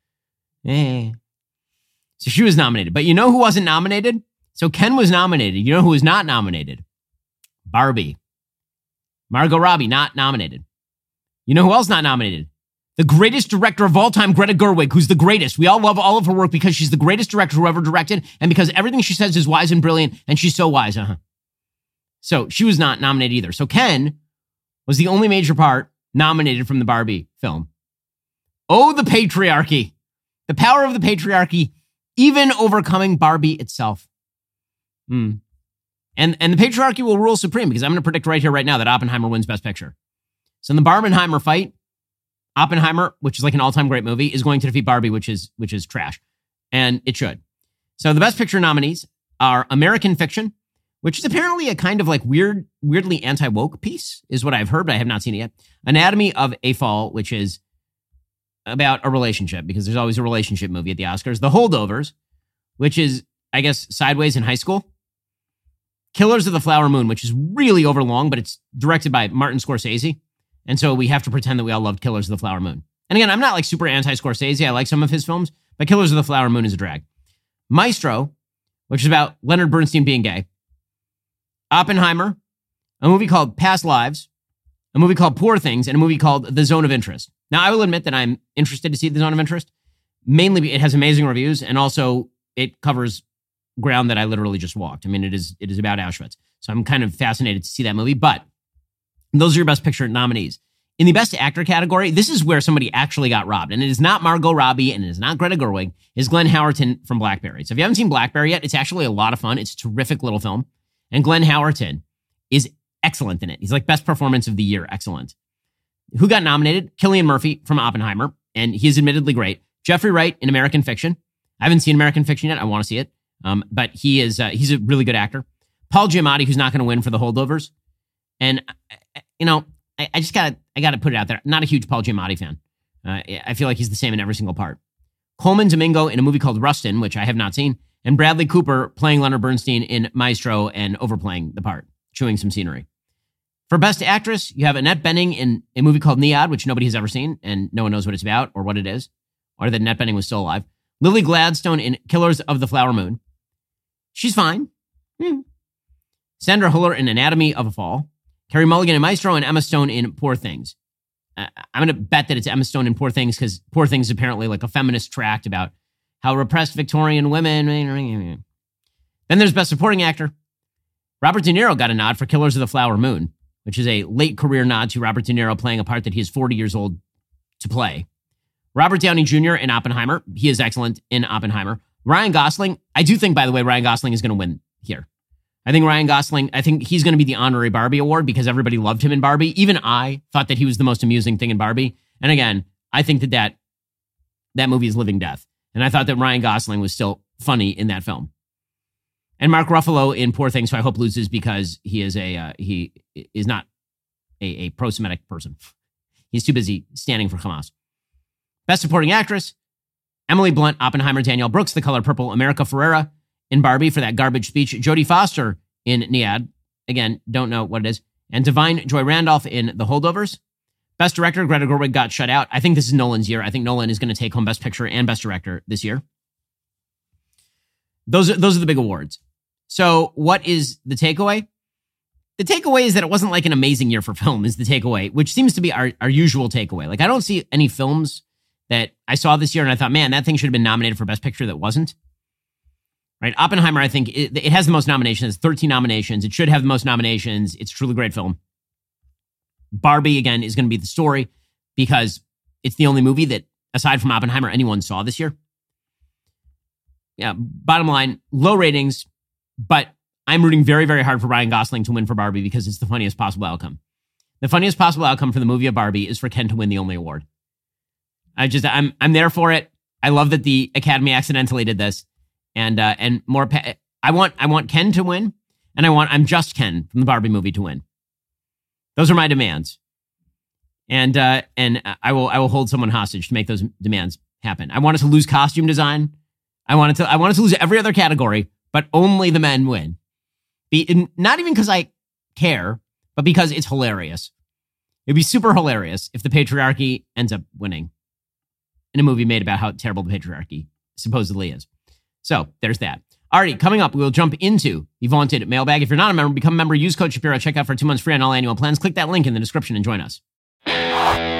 So she was nominated. But you know who wasn't nominated? So Ken was nominated. You know who was not nominated? Barbie. Margot Robbie, not nominated. You know who else not nominated? The greatest director of all time, Greta Gerwig, who's the greatest. We all love all of her work because she's the greatest director who ever directed, and because everything she says is wise and brilliant, and she's so wise. So she was not nominated either. So Ken was the only major part nominated from the Barbie film. Oh, the patriarchy. The power of the patriarchy, even overcoming Barbie itself. And the patriarchy will rule supreme, because I'm going to predict right here, right now, that Oppenheimer wins Best Picture. So in the Barbenheimer fight, Oppenheimer, which is like an all-time great movie, is going to defeat Barbie, which is trash. And it should. So the Best Picture nominees are American Fiction, which is apparently a kind of like weirdly anti-woke piece, is what I've heard, but I have not seen it yet. Anatomy of a Fall, which is about a relationship, because there's always a relationship movie at the Oscars. The Holdovers, which is, I guess, Sideways in high school. Killers of the Flower Moon, which is really overlong, but it's directed by Martin Scorsese. And so we have to pretend that we all loved Killers of the Flower Moon. And again, I'm not like super anti-Scorsese. I like some of his films, but Killers of the Flower Moon is a drag. Maestro, which is about Leonard Bernstein being gay. Oppenheimer, a movie called Past Lives, a movie called Poor Things, and a movie called The Zone of Interest. Now, I will admit that I'm interested to see The Zone of Interest. Mainly, it has amazing reviews, and also it covers ground that I literally just walked. I mean, it is about Auschwitz. So I'm kind of fascinated to see that movie, but those are your Best Picture nominees. In the Best Actor category, this is where somebody actually got robbed. And it is not Margot Robbie, and it is not Greta Gerwig. It's Glenn Howerton from Blackberry. So if you haven't seen Blackberry yet, it's actually a lot of fun. It's a terrific little film. And Glenn Howerton is excellent in it. He's like best performance of the year. Excellent. Who got nominated? Cillian Murphy from Oppenheimer. And he's admittedly great. Jeffrey Wright in American Fiction. I haven't seen American Fiction yet. I want to see it. But he's a really good actor. Paul Giamatti, who's not going to win for The Holdovers. And, you know, I got to put it out there. Not a huge Paul Giamatti fan. I feel like he's the same in every single part. Coleman Domingo in a movie called Rustin, which I have not seen. And Bradley Cooper playing Leonard Bernstein in Maestro and overplaying the part, chewing some scenery. For Best Actress, you have Annette Bening in a movie called Niad, which nobody has ever seen, and no one knows what it's about or what it is, or that Annette Bening was still alive. Lily Gladstone in Killers of the Flower Moon. She's fine. Sandra Hüller in Anatomy of a Fall. Carey Mulligan in Maestro, and Emma Stone in Poor Things. I'm going to bet that it's Emma Stone in Poor Things, because Poor Things is apparently like a feminist tract about how repressed Victorian women. Then there's Best Supporting Actor. Robert De Niro got a nod for Killers of the Flower Moon, which is a late career nod to Robert De Niro playing a part that he is 40 years old to play. Robert Downey Jr. in Oppenheimer. He is excellent in Oppenheimer. Ryan Gosling. I do think, by the way, Ryan Gosling is going to win here. I think he's going to be the honorary Barbie award because everybody loved him in Barbie. Even I thought that he was the most amusing thing in Barbie. And again, I think that movie is living death. And I thought that Ryan Gosling was still funny in that film. And Mark Ruffalo in Poor Things, who I hope loses because he is not a pro-Semitic person. He's too busy standing for Hamas. Best Supporting Actress, Emily Blunt, Oppenheimer, Danielle Brooks, The Color Purple, America Ferrera in Barbie for that garbage speech, Jodie Foster in Niad, again, don't know what it is, and Divine Joy Randolph in The Holdovers. Best Director, Greta Gerwig got shut out. I think this is Nolan's year. I think Nolan is going to take home Best Picture and Best Director this year. Those are the big awards. So what is the takeaway? The takeaway is that it wasn't like an amazing year for film is the takeaway, which seems to be our usual takeaway. Like, I don't see any films that I saw this year and I thought, man, that thing should have been nominated for Best Picture that wasn't. Right? Oppenheimer, I think it has the most nominations, 13 nominations. It should have the most nominations. It's a truly great film. Barbie, again, is going to be the story because it's the only movie that, aside from Oppenheimer, anyone saw this year. Yeah, bottom line, low ratings, but I'm rooting very, very hard for Ryan Gosling to win for Barbie because it's the funniest possible outcome. The funniest possible outcome for the movie of Barbie is for Ken to win the only award. I'm there for it. I love that the Academy accidentally did this, and more. I want Ken to win, and I'm Just Ken from the Barbie movie to win. Those are my demands, and I will hold someone hostage to make those demands happen. I want us to lose costume design. I want us to lose every other category, but only the men win. Not even because I care, but because it's hilarious. It'd be super hilarious if the patriarchy ends up winning in a movie made about how terrible the patriarchy supposedly is. So there's that. Alrighty, coming up, we'll jump into the vaunted mailbag. If you're not a member, become a member. Use code Shapiro. Check out for 2 months free on all annual plans. Click that link in the description and join us.